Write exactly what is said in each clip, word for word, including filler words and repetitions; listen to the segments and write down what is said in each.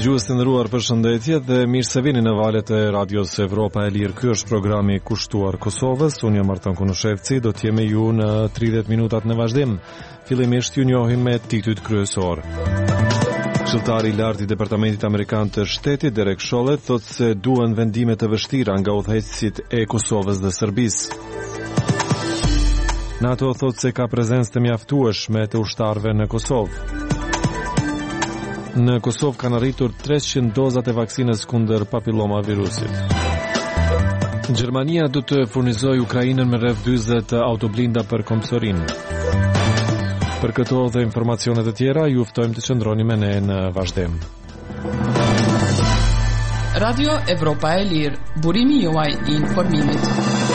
Dëgjues të nderuar, përshëndetje dhe mirë se vini në valët e Radios Evropa e Lirë. Ky është programi kushtuar Kosovës. Unë jam Artan Kunushevci, do të jemi ju në tridhjetë minutat në vazhdim. Fillimisht ju njohim me titujt kryesor. Këshilltari i lartë i Departamentit Amerikan të Shtetit, Derek Chollet, thotë se duhen vendime të vështira nga udhëheqësit e Kosovës dhe Serbisë. NATO thotë se ka prezencë të mjaftueshme të ushtarëve në Kosovë. Në Kosovë kanë arritur treqind dozat e vaksinës kundër papillomavirusit. Gjermania do të furnizojë Ukrainën me rreth dyzet autoblinda për Komsorinë. Për këto dhe informacione të tjera, ju ftojmë të qëndroni me ne në vazhdim. Radio Evropa e Lirë, burimi juaj i informimit.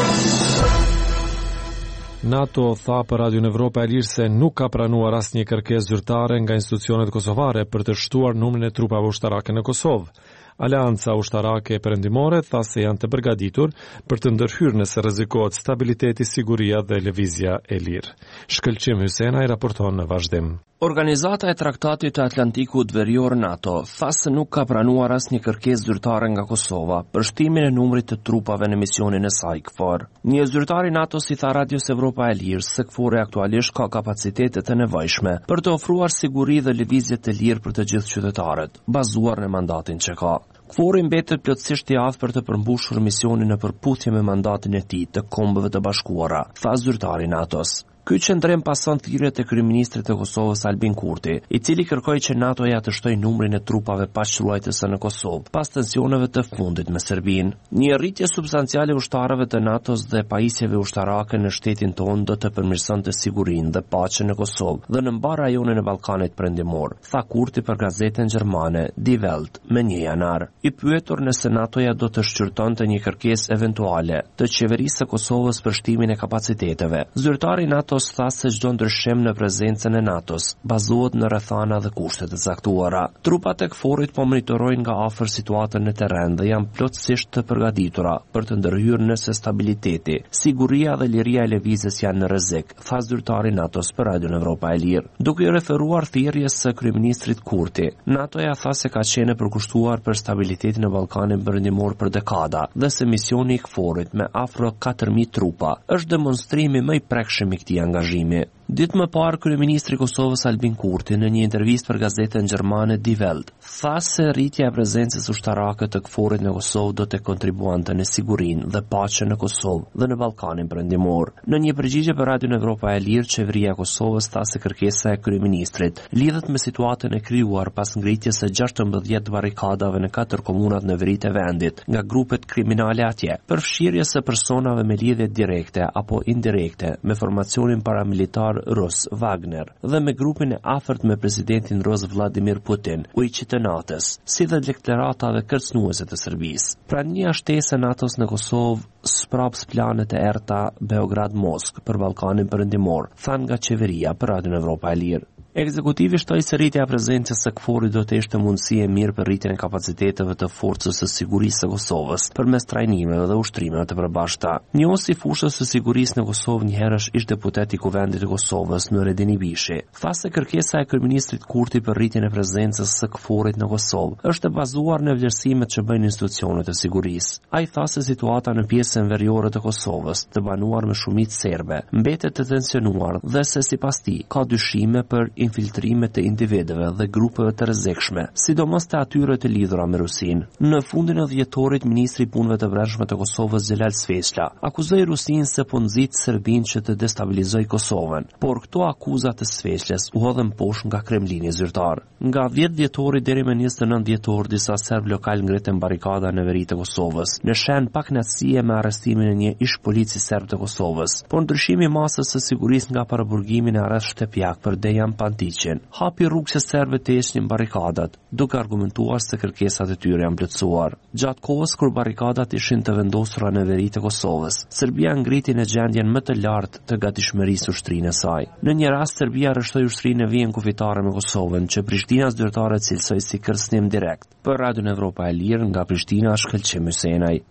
NATO tha për Radio Evropa e Lirë se nuk ka pranuar asnjë kërkesë zyrtare nga institucionet kosovare për të shtuar numrin e trupave ushtarake në Kosovë. Aleanca ushtarake perëndimore tha se janë të përgatitur për të ndërhyrë nëse rrezikohet stabiliteti, siguria dhe lëvizja e lirë. Shkëlqim Hysena i raporton në vazhdim. Organizata e Traktatit të Atlantikut Verior NATO tha se nuk ka pranuar asnjë kërkesë zyrtare nga Kosova për shtimin e numrit të trupave në misionin e saj KFOR. Një zyrtar i NATO si tha Radios Evropa e Lirë se KFOR aktualisht ka kapacitetet e nevojshme për të ofruar siguri dhe lëvizje të lirë për të gjithë qytetarët, bazuar në mandatin që ka. KFOR mbetet plotësisht i aftë për të përmbushur misionin në përputhje me mandatin e tij të Kombëve të Bashkuara, tha zyrtari i NATO-s. Ky qendrim pason thirrjet e kryeministrit të Kosovës Albin Kurti, i cili kërkoi që NATO-ja të shtojë numrin e trupave paqruajtëse në Kosovë pas tensioneve të fundit me Serbinë. Një rritje substanciale ushtarëve të NATO-s dhe pajisjeve ushtarake në shtetin tonë do të përmirësonte sigurinë dhe paqen në Kosovë dhe në mbar rajonin e Ballkanit Perëndimor, tha Kurti për gazetën gjermane Die Welt me një janar. I pyetur nëse NATO-ja do të shqyrtonte një kërkesë eventuale të qeverisë së Kosovës për shtimin e kapaciteteve, zyrtari i NATO tha se çdo ndryshim në prezencën e NATO-s bazohet në rrethana dhe kushte të caktuara. Trupat e KFOR-it po monitorojnë nga afër situatën në terren dhe janë plotësisht të përgatitura për të ndërhyrë nëse stabiliteti, siguria dhe liria e lëvizjes janë në rrezik, tha zyrtari i NATO-s për Radio Evropa e Lirë. Duke i referuar thirrjes së kryeministrit Kurti, NATO-ja tha se ka qenë përkushtuar për stabilitetin në Ballkanin Perëndimor për dekada dhe se misioni i KFOR-it me afro katër mijë trupa është demonstrimi më i prekshëm i këtij angazhimi. Ditë më parë, kryeministri i Kosovës Albin Kurti në një intervistë për gazetën gjermane Die Welt tha se rritja e prezencës ushtarake të KFOR-it në Kosovë do të kontribuante në sigurinë dhe paqen në Kosovë dhe në Ballkanin Perëndimor. Në një përgjigje për Radio Evropa e Lirë, qeveria e Kosovës tha se kërkesa e kryeministrit lidhet me situatën e krijuar pas ngritjes së gjashtëmbëdhjetë barrikadave në katër komunat në veri të vendit nga grupet kriminale atje, përfshirjes së personave me lidhje direkte apo indirekte me formacionin paramilitar rus Wagner dhe me grupin e afërt me presidentin rus Vladimir Putin, ujqit të natës, si dhe deklaratave kërcënuese të Serbisë. Prania shtesë e NATO-s në Kosovë spraps planet e errta Beograd-Moskë për Ballkanin Perëndimor, than nga qeveria për Radio Evropa e Lirë. Ekzekutivi shtoi se rritja e prezencës së KFOR-it do të ishte mundësi e mirë për rritjen e kapaciteteve të forcës së sigurisë së Kosovës përmes trajnimeve dhe ushtrimeve të përbashkëta. Njohësi i fushës së sigurisë në Kosovë një herësh ish deputet i Kuvendit të Kosovës Nureddin Ibishi, tha se kërkesa e kryeministrit Kurti për rritjen e prezencës së KFOR-it në Kosovë është e bazuar në vlerësimet që bëjnë institucionet e sigurisë. Ai tha se situata në pjesën veriore të Kosovës, të banuar me shumicë serbe, mbetet të tensionuar dhe se sipas tij ka dyshime për infiltrimet të individëve dhe grupeve të rrezikshme, sidomos të atyre të lidhura me Rusinë. Në fundin e dhjetorit, ministri i punëve të brendshme të Kosovës Xhelal Sveçla akuzoi Rusinë se po nxit Serbinë që të destabilizojë Kosovën, por këto akuza të Sveçlës u hodhën poshtë nga Kremlini zyrtar. Nga dhjetë dhjetori deri më njëzet e nëntë dhjetor, disa serb lokal ngritën barikada në veri të Kosovës, në shenjë pakënaqësie me arrestimin e një ish polici serb të Kosovës. Por ndryshimi i masës së sigurisë nga paraburgimi në arrest shtëpiak për Dejan Pantiqin hapi rrugë që serbët të heqnin barikadat, duke argumentuar se kërkesat e tyre janë plotësuar. Gjatë kohës kur barikadat ishin të vendosura në veri të Kosovës, Serbia ngriti në gjendjen më të lartë të gatishmërisë ushtrinë e saj. Në një rast, Serbia arreshtoi ushtrinë e vijën kufitare me Kosovën, që Prishtina zyrtare cilësoi si kërcënim direkt. Për Radio Evropa e Lirë, nga Prishtina, Shkëlqim Hysenaj.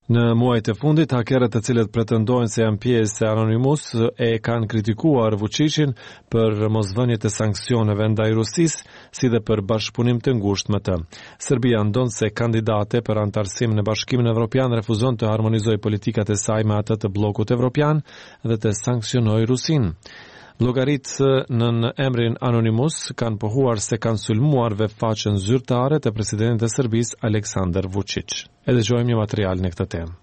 Në muajt e fundit, hakerët të cilët pretendojnë se janë pjesë e Anonymous e kanë kritikuar Vučićin për mosvënjet e sanksioneve ndaj Rusisë, si dhe për bashkëpunim të ngushtë me të. Serbia ndonse kandidate për antarësim në Bashkimin Evropian refuzon të harmonizojë politikat e saj me atë të bllokut evropian dhe të sanksionojë Rusinë. Llogaritë në emrin Anonymous kanë pohuar se kanë sulmuar vetfaqen zyrtare të presidentit të Serbisë Aleksandar Vučić. E dëgjojmë një material në këtë temë.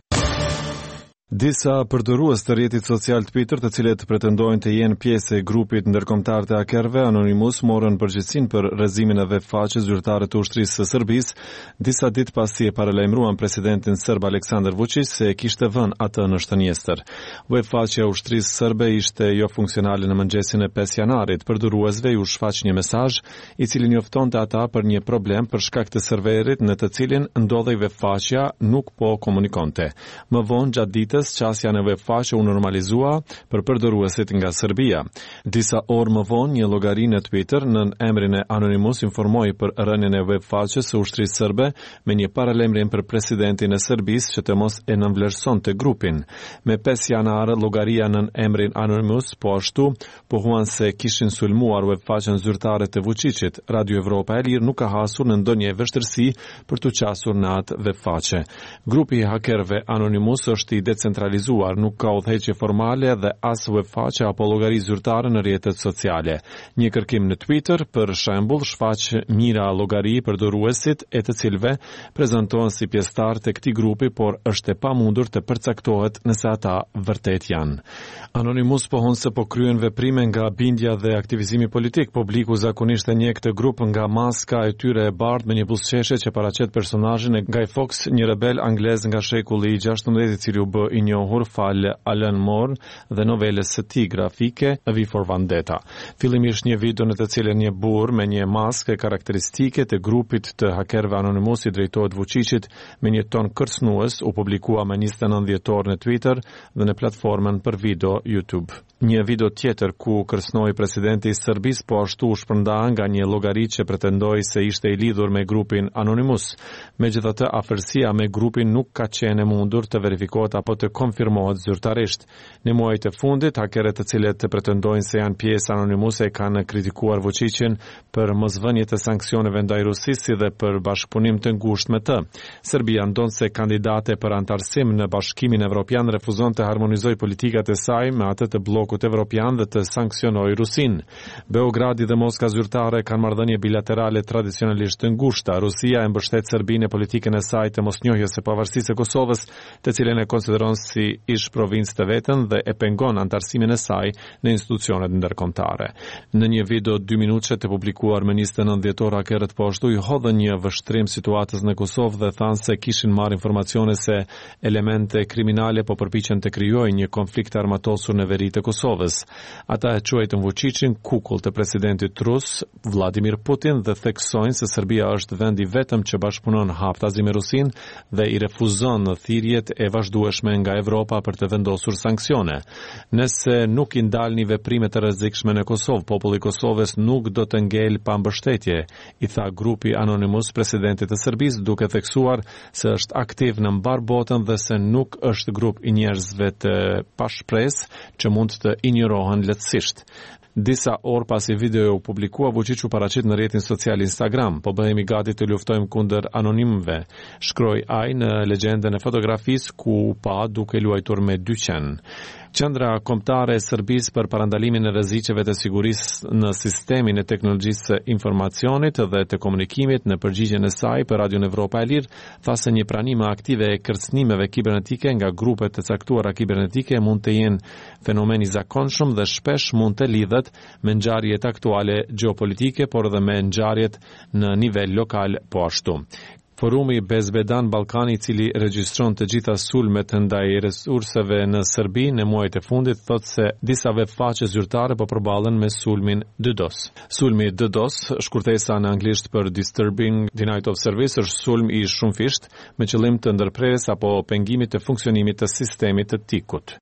Disa përdorues të rrjetit social Twitter, të cilët pretendojnë të jenë pjesë e grupit ndërkombëtar të hakerëve Anonymous, morën përgjegjësinë për rrezimin e vetfaqes zyrtare të ushtrisë së Serbisë, disa ditë pasi e paralajmëruan presidentin serb Aleksandar Vučić se kishte vënë atë në shtënjestër. Vetfaqja e ushtrisë serbe ishte jo funksionale në mëngjesin e pesë janarit. Përdoruesve u shfaq një mesazh i cili njoftonte ata për një problem për shkak të serverit në të cilin ndodhej vetfaqja nuk po komunikonte. Më vonë gjatë ditës qasja në vetfaqe u normalizua për përdoruesit nga Serbia. Disa orë më vonë, një llogari në Twitter në emrin e Anonymous informoi për rënien e vetfaqes së ushtrisë serbe me një paralajmërim për presidentin e Serbisë që të mos e nënvlerësonte grupin. Me pesë janar, llogaria në emrin Anonymous po ashtu pohuan se kishin sulmuar vetfaqen zyrtare të Vučićit. Radio Evropa e Lirë nuk ka hasur në ndonjë vështirësi për të qasur në atë vetfaqe. Grupi i hakerëve Anonymous është i centralizuar, nuk ka udhëheqje formale dhe as vetfaqe apo llogari zyrtare në rrjetet sociale. Një kërkim në Twitter, për shembull, shfaq mira llogari përdoruesit e të cilëve prezantohen si pjesëtar të këtij grupi, por është e pamundur të përcaktohet nëse ata vërtet janë. Anonymous pohon se po kryen veprime nga bindja dhe aktivizimi politik. Publiku zakonisht e njeh këtë grup nga maska e tyre e bardhë me një buzëqeshje që paraqet personazhin e Guy Fawkes, një rebel anglez nga shekulli i gjashtëmbëdhjetë i cili u bë i njohur fal Alan Moore dhe novelës së tij grafike V for Vendetta. Fillimisht një video në të cilën një burr me një maskë karakteristike të grupit të hakerëve Anonymous i drejtohet Vučićit me një ton kërcënues u publikua më njëzet e nëntë dhjetor në Twitter dhe në platformën për video YouTube. Një video tjetër ku kërcënoi presidenti i Serbisë po ashtu u shpërnda nga një llogari që pretendoi se ishte i lidhur me grupin Anonymous. Megjithatë, afërsia me grupin nuk ka qenë e mundur të verifikohet apo të konfirmohet zyrtarisht. Në muajt e fundit, hakerët të cilët pretendojnë se janë pjesë Anonymous e kanë kritikuar Vučićin për mosvënjet e sanksioneve ndaj Rusisë dhe për bashkëpunim të ngushtë me të. Serbia ndonse kandidate për antarësim në Bashkimin Evropian refuzon të harmonizojë politikat e saj me atë të bllokut evropian dhe të sanksionojë Rusinë. Beogradi dhe Moska zyrtare kanë marrëdhënie bilaterale tradicionalisht të ngushta. Rusia e mbështet Serbinë në politikën e saj të mosnjohjes së pavarësisë së Kosovës, të cilën e konsideron si ish provincë të vetën dhe e pengon antarësimin e saj në institucionet ndërkombëtare. Në një video dy minutëshe të publikuar më njëzet e nëntë dhjetor, hakerët po ashtu i hodhën një vështrim situatës në Kosovë dhe thanë se kishin marrë informacione se elemente kriminale po përpiqen të krijojnë një konflikt armatosur në veri të Kosovës. Ata e quajtën Vučićin kukull të presidentit rus Vladimir Putin dhe theksojnë se Serbia është vendi vetëm që bashkëpunon haptazi me Rusinë dhe i refuzon thirrjet e vazhdueshme nga Evropa për të vendosur sanksione. Nëse nuk i ndalni veprimet të rrezikshme në Kosovë, populli i Kosovës nuk do të ngelë pa mbështetje, i tha grupi Anonymous presidentit të Serbisë, duke theksuar se është aktiv në mbar botën dhe se nuk është grup i njerëzve të pashpresë që mund të injorohen lehtësisht. Disa orë pasi video u publikua, Vučić u paraqit në rrjetin social Instagram. Po bëhemi gati të luftojmë kundër anonimëve, shkroi ai në legjendën e fotografisë ku u pa duke luajtur me dyqen. Qendra kombëtare e Serbisë për parandalimin e rreziqeve të sigurisë në sistemin e teknologjisë së informacionit dhe të komunikimit në përgjigjen e saj për Radio Evropa e Lirë tha se një pranim aktive e kërcënimeve kibernetike nga grupet të caktuara kibernetike mund të jenë fenomen i zakonshëm dhe shpesh mund të lidhet me ngjarjet aktuale gjeopolitike, por edhe me ngjarjet në nivel lokal po ashtu. Forumi Bezbedan Ballkani, i cili regjistron të gjitha sulmet ndaj resurseve në Serbi në muajt e fundit, thotë se disa vetfaqe zyrtare po përballen me sulmin DDoS. Sulmi DDoS, shkurtesa në anglisht për Disturbing Denial of Service, është sulm i shumëfisht me qëllim të ndërprerjes apo pengimit të funksionimit të sistemit të tikut.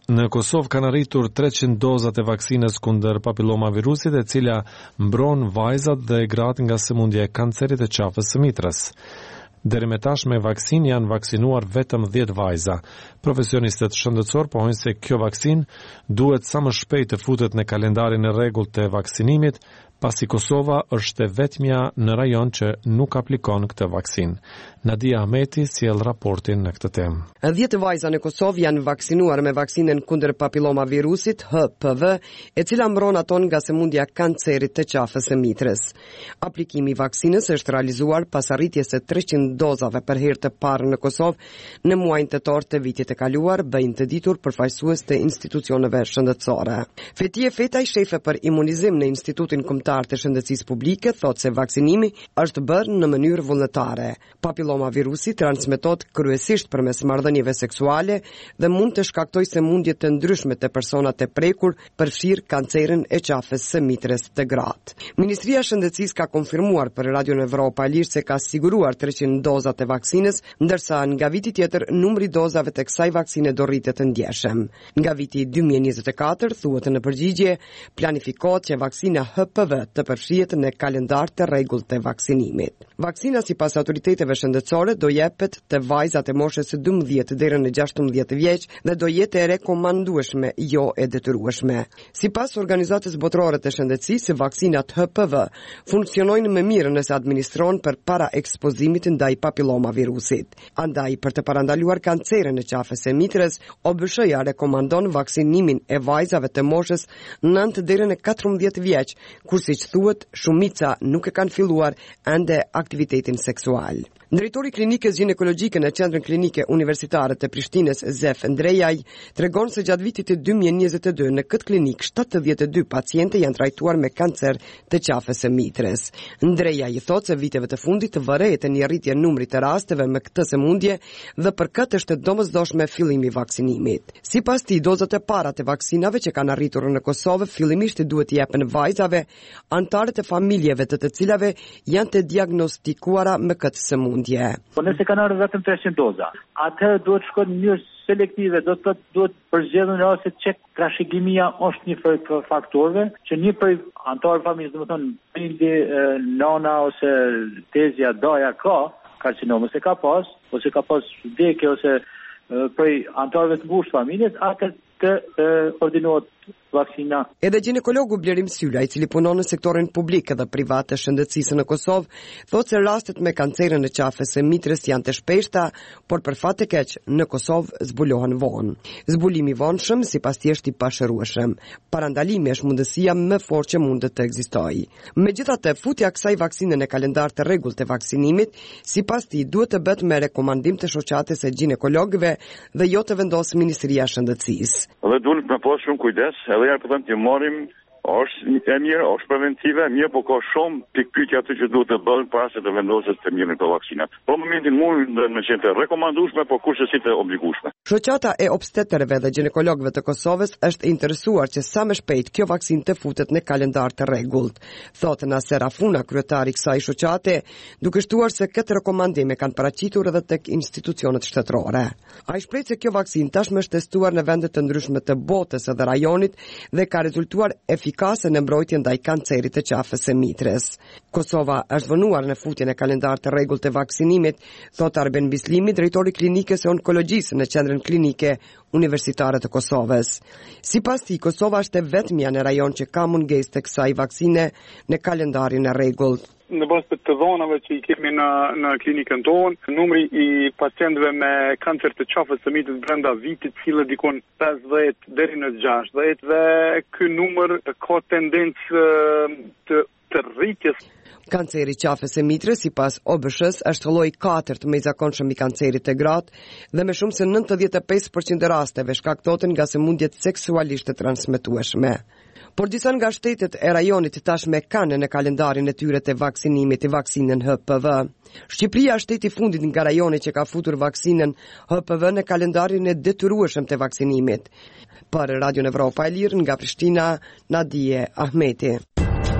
Në Kosovë kanë arritur treqind dozat e vaksinës kundër papilomavirusit, e cila mbron vajzat dhe gratë nga sëmundja e kancerit të qafës së mitrës. Deri me tashme vaksin janë vaksinuar vetëm dhjetë vajza. Profesionistët shëndetësor pohojnë se kjo vaksin duhet sa më shpejt të futet në kalendarin e rregullt të vaksinimit, pasi Kosova është e vetmja në rajon që nuk aplikon këtë vaksin. Nadia Ahmeti sjell raportin në këtë temë. Dhjetë vajza në Kosovë janë vaksinuar me vaksinën kundër papilomavirusit H P V, e cila mbron aton nga sëmundja kancerit të qafës së mitrës. Aplikimi i vaksinës është realizuar pas arritjes së treqind dozave për herë të parë në Kosovë në muajin tetor të vitit të kaluar, bëjnë të ditur përfaqësues të institucioneve shëndetësore. Fetije Fetaj, shefe për imunizim në Institutin Kombëtar të Shëndetësisë Publike, thotë se vaksinimi është bërë në mënyrë vullnetare. Papilomavirusi transmetohet kryesisht përmes marrëdhënieve seksuale dhe mund të shkaktojë sëmundje të ndryshme të personat e prekur, përfshirë kancerin e qafës së mitrës të gratë. Ministria e Shëndetësisë ka konfirmuar për Radio Evropa e Lirë se ka siguruar treqind dozat e vaksinës, ndërsa nga viti tjetër numri dozave të kësaj vaksine do rritet të ndjeshëm. Nga viti dy mijë e njëzet e katër, thuhet në përgjigje, planifikohet që vaksina H P V të përfshihet në kalendar të rregullt të vaksinimit. Vaksina sipas autoriteteve shëndetësore do jepet të vajzat e moshës së dymbëdhjetë deri në gjashtëmbëdhjetë vjeç dhe do jetë e rekomandueshme, jo e detyrueshme. Sipas Organizatës Botërore të Shëndetësisë, vaksinat H P V funksionojnë më mirë nëse administrohen përpara ekspozimit ndaj papilomavirusit. Andaj, për të parandaluar kancerin e qafës së mitrës, O B S H-ja rekomandon vaksinimin e vajzave të moshës nëntë deri në katërmbëdhjetë vjeç, kur siç thuhet, shumica nuk e kanë filluar ende aktivitetin seksual. Drejtori i klinikës ginekologjike në Qendrën Klinike Universitare të Prishtinës, Zef Ndrejaj, tregon se gjatë vitit të dy mijë e njëzet e dy në këtë klinikë shtatëdhjetë e dy pacientë janë trajtuar me kancer të qafës së mitrës. Ndrejaj thotë se viteve të fundit vërejtë një rritje numrit të rasteve me këtë sëmundje dhe për këtë është e domosdoshme fillimi i vaksinimit. Sipas tij, dozat e para të vaksinave që kanë arritur në Kosovë fillimisht duhet të jepen vajzave, antarët e familjeve të të cilave janë të diagnostikuara me këtë sëmundje. Po nëse kanë ardhur vetëm treqind doza, atëherë duhet shkojnë në mënyrë selektive, do të duhet përzgjedhur në rast se çek trashëgimia është një prej faktorëve që një prej antarëve familjes, domethënë prindi, nana ose tezja, daja ka karcinom ose ka pas, ose ka pas vdekje ose prej antarëve të ngushtë familjes, atë të ordinohet vaksina. Edhe ginekologu Blerim Syla, i cili punon në sektorin publik dhe privat të shëndetësisë në Kosovë, thotë se rastet me kancerin e qafës së mitrës janë të shpeshta, por për fat të keq në Kosovë zbulohen vonë. Zbulimi i vonshëm sipas tij është i pashërueshëm. Parandalimi është mundësia më e fortë që mund të ekzistojë. Megjithatë, futja e kësaj vaksine në kalendar të rregullt të vaksinimit, sipas tij duhet të bëhet me rekomandim të shoqatës së ginekologëve dhe jo të vendosë Ministria e Shëndetësisë. Dhe duhet të pas shumë kujdes, edhe ja po them të marrim, është e mirë, është preventive, mirë, po ka shumë pikpyetje aty që duhet të bëhen para se të vendoset të mirën për vaksinat. Po në momentin mund të më qenë të rekomandueshme, po kurse si të obligueshme. Shoqata e obstetërve dhe ginekologëve të Kosovës është interesuar që sa më shpejt kjo vaksinë të futet në kalendar të rregullt, thotë Naser Afuna, kryetari i kësaj shoqate, duke shtuar se këtë rekomandime kanë paraqitur edhe tek institucionet shtetërore. Ai shpreh se kjo vaksinë tashmë është testuar në vende të ndryshme të botës edhe rajonit dhe ka rezultuar efikase në mbrojtjen ndaj kancerit të qafës së mitrës. Kosova është vënuar në futjen e kalendar të rregullt të vaksinimit, thot Arben Bislimi, drejtori i klinikës së onkologjisë në Qendrën Klinike Universitare të Kosovës. Sipas tij, Kosova është e vetmja në rajon që ka mungesë të kësaj vaksine në kalendarin e rregullt. Në bazë të dhënave që i kemi në në klinikën tonë, numri i pacientëve me kancer të qafës së mitrës brenda vitit cilë dikon pesëdhjetë deri në gjashtëdhjetë dhe ky numër ka tendencë të të rritjes. Kanceri i qafës së mitrës sipas O B S H-s është lloji i katërt më i zakonshëm i kancerit të gratë dhe me shumë se nëntëdhjetë e pesë përqind të rasteve shkaktohen nga sëmundjet seksualisht të transmetueshme. Por disa nga shtetet e rajonit tashmë kanë në kalendarin e tyre të vaksinimit i vaksinën H P V. Shqipëria është shteti i fundit nga rajoni që ka futur vaksinën H P V në kalendarin e detyrueshëm të vaksinimit. Për Radio Evropa e Lirë nga Prishtina, Nadia Ahmeti.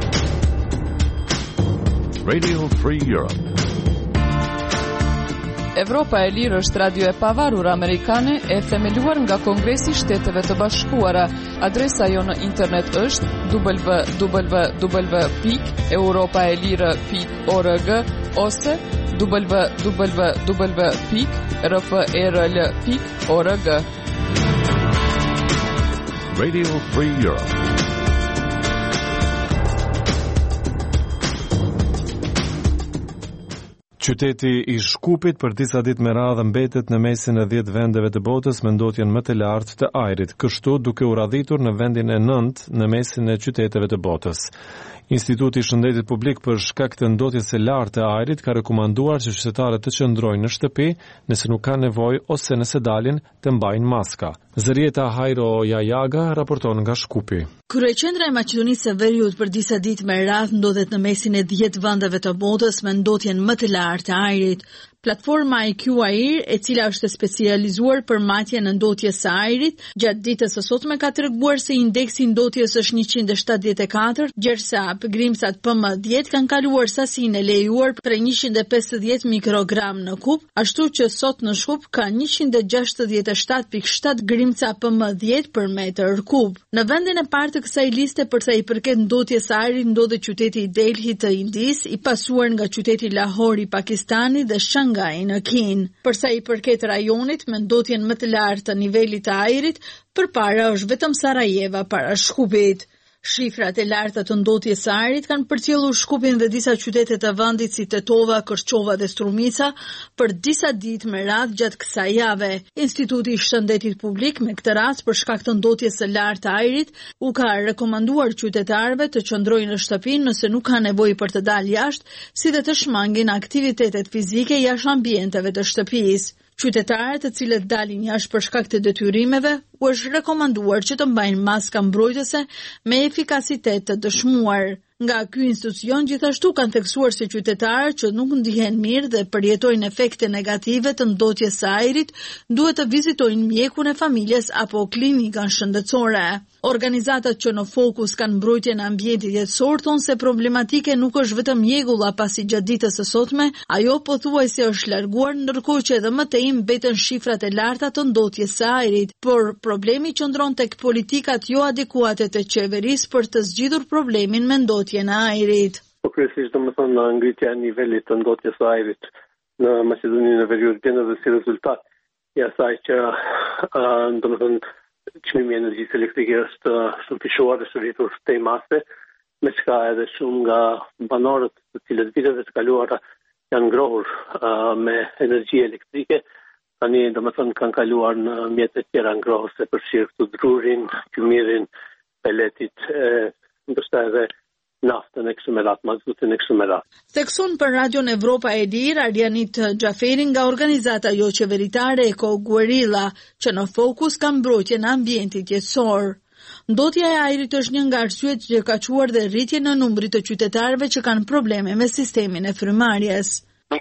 Radio Free Europe. Evropa e Lirë është radio e pavarur amerikane e themeluar nga Kongresi i Shteteve të Bashkuara. Adresa jo në internet është w w w pikë europaelire pikë org ose w w w pikë r f e r l pikë org. Radio Free Europe. Qyteti i Shkupit për disa ditë me radhë mbetet në mesin e dhjetë vendeve të botës me ndotjen më të lartë të ajrit, kështu duke u radhitur në vendin e nëntë në mesin e qyteteve të botës. Instituti i Shëndetit Publik për shkak të ndotjes së lartë të ajrit ka rekomanduar që qytetarët të qëndrojnë në shtëpi nëse nuk kanë nevojë ose nëse dalin të mbajnë maska. Zërieta Hajro Jajaga raporton nga Shkupi. Kryeqendra e Maqedonisë së Veriut për disa ditë me radhë ndodhet në mesin e dhjetë vendeve të botës me ndotjen më të lartë të ajrit. Platforma I Q Air, e cila është specializuar për matjen e ndotjes së ajrit, gjatë ditës së sotme ka treguar se indeksi i ndotjes është njëqind e shtatëdhjetë e katër, ndërsa grimcat P M dhjetë kanë kaluar sasinë e lejuar për njëqind e pesëdhjetë mikrogram në kub, ashtu që sot në Shkup ka njëqind e gjashtëdhjetë e shtatë pikë shtatë grimca P M dhjetë për metër kub. Në vendin e parë të kësaj liste për sa i përket ndotjes së ajrit ndodhet qyteti i Delhi të Indisë, i pasuar nga qyteti Lahore i Pakistanit dhe Shanghai në Kinë. Përsa i përket rajonit me ndotjen më të lartë të nivelit të ajrit, përpara është vetëm Sarajeva para Shkupit. Shifrat e larta të ndotjes së ajrit kanë përcjellur Shkupin dhe disa qytete të vendit si Tetova, Kërçova dhe Strumica për disa ditë me radhë gjatë kësaj jave. Instituti i Shëndetit Publik me këtë rast për shkak të ndotjes së lartë të ajrit u ka rekomanduar qytetarëve të qëndrojnë në shtëpi nëse nuk kanë nevojë për të dalë jashtë, si dhe të shmangin aktivitetet fizike jashtë ambienteve të shtëpisë. Qytetarët të cilët dalin jashtë për shkak të detyrimeve u është rekomanduar që të mbajnë maska mbrojtëse me efikasitet të dëshmuar. Nga ky institucion gjithashtu kanë theksuar se qytetarët që nuk ndihen mirë dhe përjetojnë efekte negative të ndotjes së ajrit duhet të vizitojnë mjekun e familjes apo klinikën shëndetësore. Organizatat që në fokus kanë mbrojtjen e ambientit jetësor thonë se problematike nuk është vetëm mjegulla pasi gjatë ditës së sotme, ajo pothuajse është larguar, ndërkohë që edhe më tej mbeten shifrat e larta të ndotjes së ajrit, por problemi qëndron tek politikat jo adekuate të qeverisë për të zgjidhur problemin me ndotjen e ajrit. Po kryesisht domethënë në ngritja e nivelit të ndotjes së ajrit në Maqedoninë e Veriut vjen edhe si rezultat i asaj që domethënë çmimi i energjisë elektrike është shumë fishuar dhe shëritur tej mase, me çka edhe shumë nga banorët të cilët viteve të kaluara janë ngrohur uh, me energji elektrike, tani domethënë kanë kaluar në mjete tjera ngrohëse përfshirë këtu drurin, qymirin, peletit, e, ndoshta edhe naftën e kështu me radhë, mazutin e kështu me radhë. Thekson për Radion Evropa e Lirë Arjanit Xhaferi nga organizata jo qeveritare Eko Guerilla, që në fokus ka mbrojtjen e ambientit jetësor. Ndotja e ajrit është një nga arsyet që ka quar dhe rritjen në numrit të qytetarëve që kanë probleme me sistemin e frymarrjes.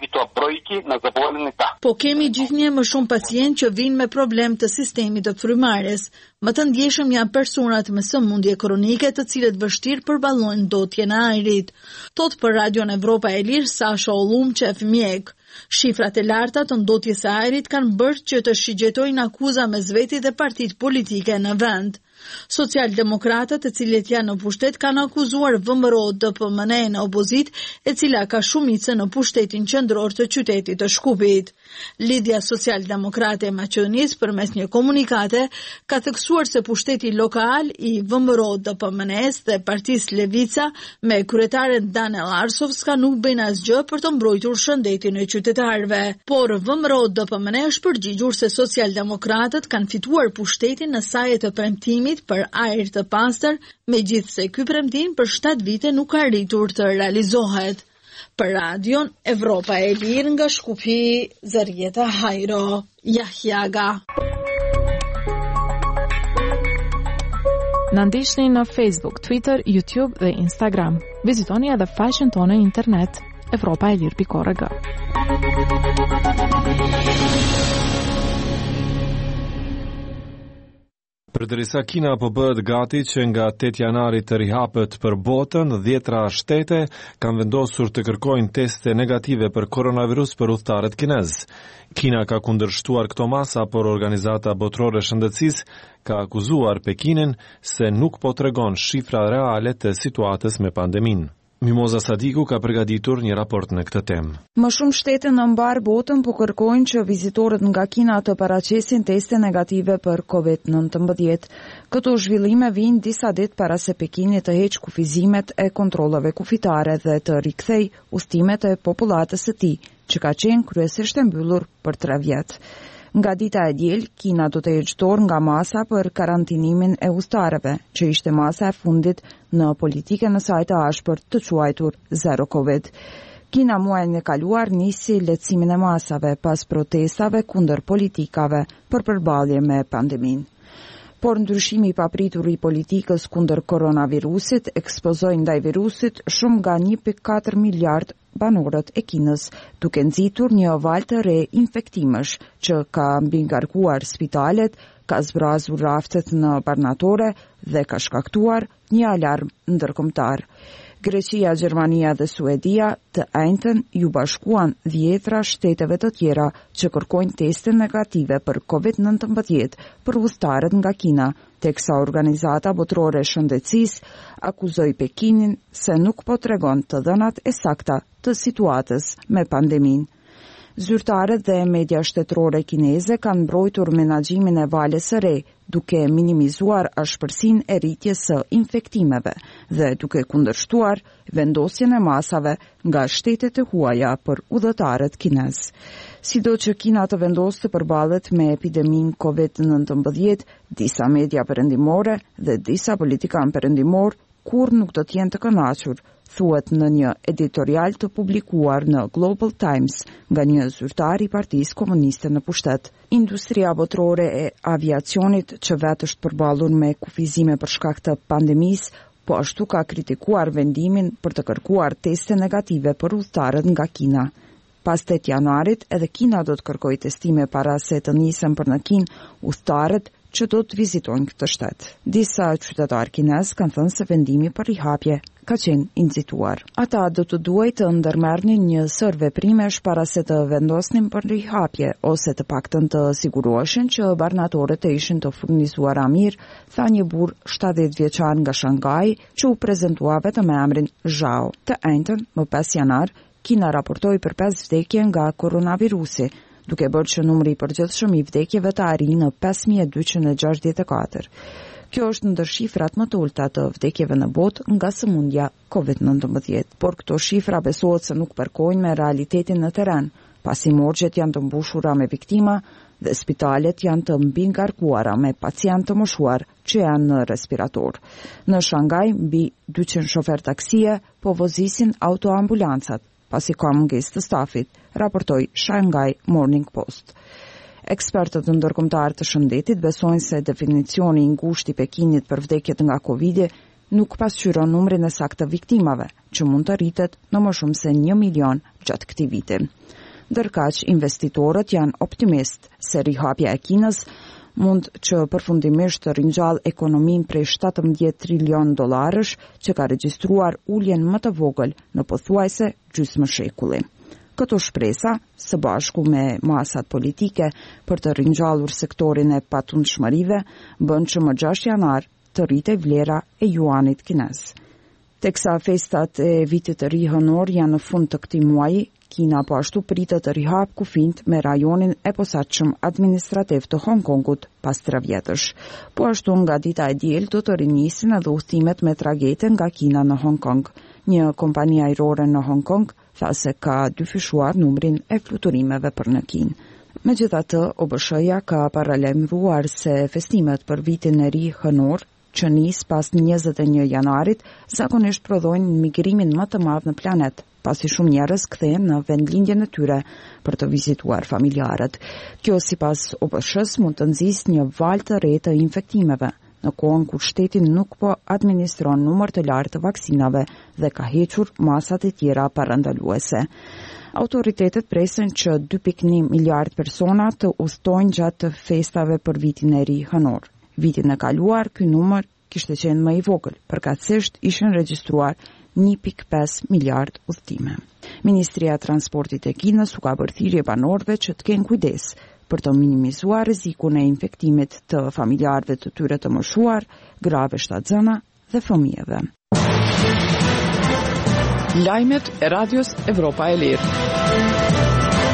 Po kemi gjithnjë më shumë pacient që vinë me problem të sistemit të frymarrjes. Më të ndjeshëm janë personat me sëmundje kronike të cilët vështirë përballojnë ndotjen e ajrit. Thot për Radion Evropa e Lirë Sasha Ollumçev, mjek. Shifrat e larta të ndotjes së ajrit kanë bërë që të shigjetojnë akuza mes vetit dhe partitë politike në vend. Socialdemokratët, të cilët janë në pushtet, kanë akuzuar V M R O D P M N në opozit, e cila ka shumicë në pushtetin qendror të qytetit të Shkupit. Lidhja Socialdemokrate e Maqedonisë përmes një komunikate ka theksuar se pushteti lokal i V M R O D P M N-s dhe Partisë Levica me kryetaren Danel Arsovska nuk bëjnë asgjë për të mbrojtur shëndetin e qytetarëve. Por V M R O D P M N është përgjigjur se socialdemokratët kanë fituar pushtetin në saje të premtimit për ajër të pastër, megjithse ky premtim për shtatë vite nuk ka arritur të realizohet. Për Radion Evropa e Lirë nga Shkupi, Zërieta Hajro Jahjaga. Na ndiqni në Facebook, Twitter, YouTube dhe Instagram. Vizitoni edhe faqen tonë internet evropaelir pikë org. Përderisa Kina po bëhet gati që nga tetë janari të rihapet për botën, dhjetra shtete kanë vendosur të kërkojnë teste negative për koronavirus për udhëtarët kinez. Kina ka kundërshtuar këto masa, por Organizata Botërore e Shëndetësisë ka akuzuar Pekinin se nuk po tregon shifra reale të situatës me pandeminë. Mimoza Sadiku ka përgatitur një raport në këtë temë. Më shumë shtete në mbar botën po kërkojnë që vizitorët nga Kina të paraqesin teste negative për kovid nëntëmbëdhjetë. Këto zhvillime vijnë disa ditë para se Pekini të heqë kufizimet e kontrollave kufitare dhe të rikthej udhëtimet e popullatës së tij, që ka qenë kryesisht e mbyllur për tre vjet. Nga dita e diel, Kina do të heqë dorë nga masa për karantinimin e udhëtarëve, që ishte masa e fundit në politikën e saj të ashpër të quajtur Zero Covid. Kina muajin e kaluar nisi lehtësimin e masave pas protestave kundër politikave për përballje me pandeminë. Por ndryshimi i papritur i politikës kundër koronavirusit ekspozoi ndaj virusit shumë nga një pikë katër miliard banorët e Kinës, duke nxitur një valë të re infektimesh që ka mbingarkuar spitalet, ka zbrazur raftet në barnatore dhe ka shkaktuar një alarm ndërkombëtar. Greqia, Gjermania dhe Suedia të njëjtën ju bashkuan dhjetra shteteve të tjera që kërkojnë teste negative për kovid nëntëmbëdhjetë për udhëtarët nga Kina, teksa Organizata Botërore e Shëndetësisë akuzoi Pekinin se nuk po tregon të dhënat e sakta të situatës me pandeminë. Zyrtarët dhe media shtetërore kineze kanë mbrojtur menaxhimin e valës së re, duke minimizuar ashpërsinë e rritjes së infektimeve dhe duke kundërshtuar vendosjen e masave nga shtetet e huaja për udhëtarët kinez. Sido që Kina të vendosë të përballet me epideminë kovid nëntëmbëdhjetë, disa media perëndimore dhe disa politikanë perëndimor kur nuk do të jenë të kënaqur, thuhet në një editorial të publikuar në Global Times nga një zyrtar i Partisë Komuniste në pushtet. Industria botërore e aviacionit, që vetë është përballur me kufizime për shkak të pandemisë, po ashtu ka kritikuar vendimin për të kërkuar teste negative për udhëtarët nga Kina. Pas tetë janarit, edhe Kina do të kërkojë testime para se të nisen për në Kinë udhëtarët që do të vizitojnë këtë shtet. Disa qytetarë kinez kanë thënë se vendimi për rihapje ka qenë i nxituar. Ata do të duhej të ndërmerrnin një sër veprimesh para se të vendosnin për rihapje, ose të paktën të siguroheshin që barnatorët e ishin të furnizuara mirë, tha një burr shtatëdhjetë vjeçar nga Shanghai, që u prezantua vetëm me emrin Zhao. Të njëjtën, më pesë janar, Kina raportoi për pesë vdekje nga koronavirusi, duke bërë që numri i përgjithshëm i vdekjeve të arrijë në pesë mijë e dyqind e gjashtëdhjetë e katër. Kjo është ndër shifrat më të ulta të vdekjeve në botë nga sëmundja kovid nëntëmbëdhjetë, por këto shifra besohet se nuk përkojnë me realitetin në terren, pasi morgjet janë të mbushura me viktima dhe spitalet janë të mbingarkuara me pacientë të moshuar që janë në respirator. Në Shanghai, mbi dyqind shofer taksie po vozisin autoambulancat, pasi ka mungesë të stafit, raportoi Shanghai Morning Post. Ekspertët ndërkombëtar të shëndetit besojnë se definicioni i ngushtë i Pekinit për vdekjet nga Covidi nuk pasqyron numrin e saktë të viktimave, që mund të rritet në më shumë se një milion gjatë këtij viti. Ndërkaq, investitorët janë optimist se rihapja e Kinës mund që përfundimisht të ringjall ekonominë prej shtatëmbëdhjetë trilion dollarësh që ka regjistruar uljen më të vogël në pothuajse gjysmë shekulli. Këto shpresa, së bashku me masat politike për të ringjallur sektorin e patundshmërive, bën që më gjashtë janar të rritej vlera e juanit kinez. Teksa festat e vitit të ri hënor janë në fund të këtij muaji, Kina po ashtu pritet të rihap kufijt me rajonin e posaçëm administrativ të Hong Kongut pas tre vjetësh. Po ashtu nga dita e diel do të rinisin edhe udhëtimet me tragete nga Kina në Hong Kong. Një kompani ajrore në Hong Kong tha se ka dyfishuar numrin e fluturimeve për në Kinë. Megjithatë, O B S H-ja ka paralajmëruar se festimet për vitin e ri hënor, që nis pas njëzet e një janarit, zakonisht prodhojnë migrimin më të madh në planet, pasi shumë njerëz kthehen në vendlindjen e tyre për të vizituar familjarët. Kjo sipas O B S H-s mund të nxjisë një valë të re të infektimeve, në kohën kur shteti nuk po administron numër të lartë të vaksinave dhe ka hequr masat e tjera parandaluese. Autoritetet presin që dy pikë një miliard persona të udhtojnë gjatë festave për vitin e ri hënor. Vitin e kaluar, ky numër kishte qenë më i vogël, përkatësisht ishin regjistruar një pikë pesë miliard udhtime. Ministria e Transportit e Kinës u ka bërë thirrje banorëve që të kenë kujdes për të minimizuar rrezikun e infektimit të familjarëve të tyre të moshuar, grave shtatzëna dhe fëmijëve. Lajmet e Radios Evropa e Lirë.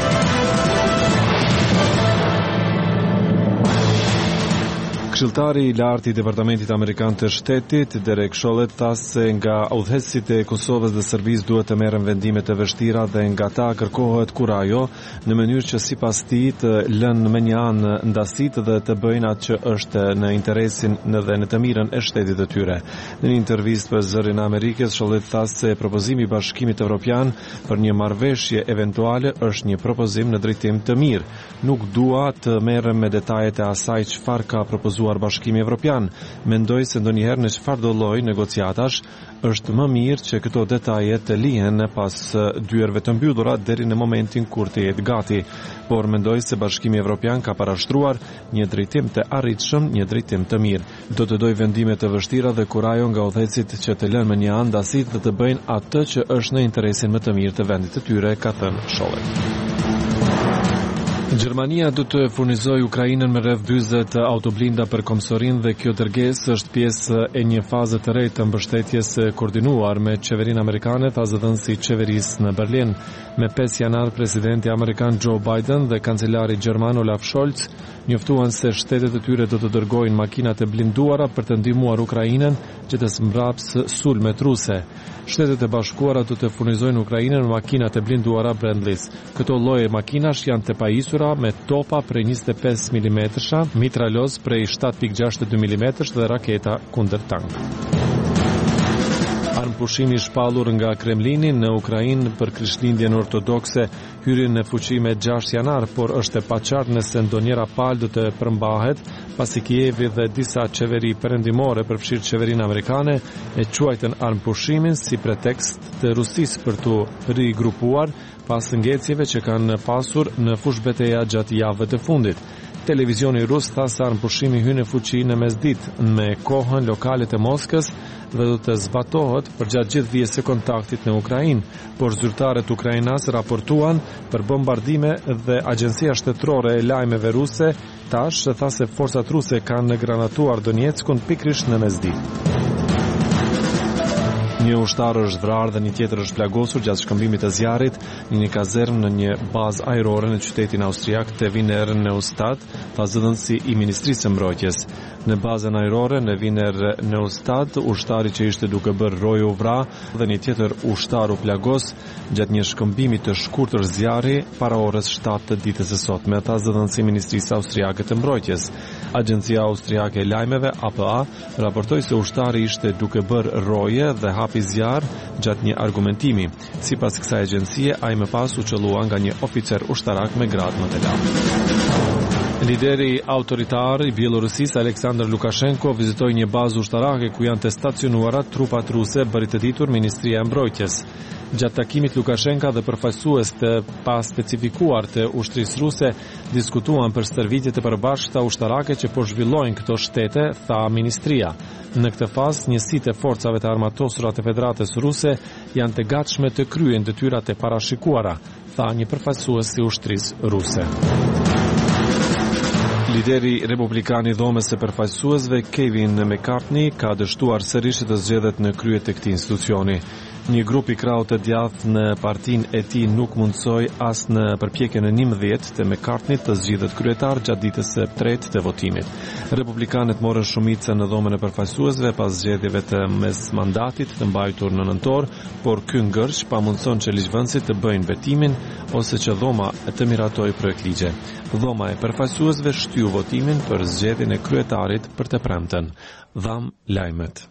Këshilltari i lartë i Departamentit Amerikan të Shtetit, Derek Chollet, tha se nga udhëheqësit e Kosovës dhe Serbisë duhet të merren vendime të vështira dhe nga ta kërkohet kurajo në mënyrë që sipas tij të lënë me një anë ndasitë dhe të bëjnë atë që është në interesin dhe në të mirën e shtetit të tyre. Në një intervistë për Zërin e Amerikës, Chollet tha se propozimi i Bashkimit Evropian për një marrëveshje eventuale është një propozim në drejtim të mirë. Nuk dua të merrem me detajet e asaj çfarë ka propozuar Bashkimi Evropian. Mendoj se ndonjëherë në çfarëdo lloj negociatash është më mirë që këto detaje të lihen pas dyerve të mbyllura deri në momentin kur të jetë gati. Por mendoj se Bashkimi Evropian ka parashtruar një drejtim të arritshëm, një drejtim të mirë. Do të doj vendime të vështira dhe kurajo nga udhëheqësit që të lënë me një anë ndasitë dhe të bëjnë atë që është në interesin më të mirë të vendit të tyre, ka thënë Chollet. Gjermania do të furnizojë Ukrainën me rreth dyzet autoblinda për Komsorin dhe kjo dërgesë është pjesë e një faze të re të mbështetjes koordinuar me qeverinë amerikane, tha zëdhënësi i qeverisë në Berlin. Me pesë janar, presidenti amerikan Joe Biden dhe kancelari gjerman Olaf Scholz njoftuan se shtetet e tyre do të dërgojnë makinat e blinduara për të ndihmuar Ukrainën që të smbrapsë sulmet ruse. Shtetet e Bashkuara do të furnizojnë Ukrainën me makinat e blinduara Brandlis. Këto lloje makinash janë të pajisura me topa prej njëzet e pesë milimetra, mitraloz prej shtatë pikë gjashtëdhjetë dy milimetra dhe raketa kundër tank. Armpushimi i shpallur nga Kremlini në Ukrainë për Krishtlindjen ortodokse hyri në fuqi me gjashtë janar, por është e paqartë nëse ndonjëra palë do të përmbahet, pasi Kijevi dhe disa qeveri perëndimore, përfshirë qeverinë amerikane, e quajtën armpushimin si pretekst të Rusisë për të rigrupuar pas ngecjeve që kanë pasur në fushë betejë gjatë javëve të fundit. Televizioni rus tha se armpushimi hyn në fuqi në mesditë me kohën lokale të Moskës dhe do të zbatohet përgjatë gjithë vijës së kontaktit në Ukrainë, por zyrtarët ukrainas raportuan për bombardime dhe Agjencia Shtetërore e Lajmeve Ruse tash tha se forcat ruse kanë granatuar Donetskun pikërisht në mesditë. Një ushtar është vrarë dhe një tjetër është plagosur gjatë shkëmbimit të zjarrit në një kazermë në një bazë ajrore në qytetin austriak të Wiener Neustadt, tha zëdhënësi i Ministrisë së Mbrojtjes. Në bazën ajrore në Wiener Neustadt, ushtari që ishte duke bërë rojë u vra dhe një tjetër ushtar u plagos gjatë një shkëmbimi të shkurtër zjarri para orës shtatë të ditës së sotme, tha zëdhënësi i Ministrisë austriake të Mbrojtjes. Agjencia austriake e lajmeve A P A raportoi se ushtari ishte duke bërë roje dhe hapi zjarr gjatë një argumentimi. Sipas kësaj agjencie, ai më pas u qellua nga një oficer ushtarak me gradë më të lartë. Lideri autoritar i Bielorusisë Aleksandr Lukashenko vizitoi një bazë ushtarake ku janë të stacionuara trupat ruse, bëri të ditur Ministria e Mbrojtjes. Gjatë takimit Lukashenka dhe përfaqësues të pa specifikuar të ushtrisë ruse diskutuan për stërvitje të përbashkëta ushtarake që po zhvillojnë këto shtete, tha ministria. Në këtë fazë, njësitë e forcave të armatosura të Federatës Ruse janë të gatshme të kryejnë detyrat e parashikuara, tha një përfaqësues i ushtrisë ruse. Lideri republikan i dhomës së përfaqësuesve Kevin McCarthy ka dështuar sërish të zgjedhet në krye të këtij institucioni. Një grup i krahut të djathtë në partinë e tij nuk mundsoi as në përpjekjen e njëmbëdhjetë të McCarthy të zgjidhet kryetar gjatë ditës së tretë të votimit. Republikanët morën shumicën në dhomën e përfaqësuesve pas zgjedhjeve të mesmandatit të mbajtur në nëntor, por ky ngërç pamundson që ligjvënësit të bëjnë vetimin ose që dhoma të miratojë projekt ligje. Dhoma e përfaqësuesve shtyu votimin për zgjedhjen e kryetarit për të premten. Dham lajmet.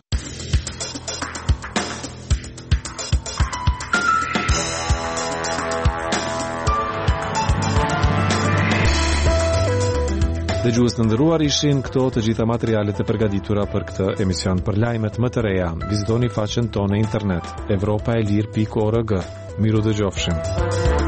Dëgjues të nderuar, ishin këto të gjitha materialet e përgatitura për këtë emision. Për lajmet më të reja, vizitoni faqen tonë në internet evropaelir pikë org. Miru dëgjofshim.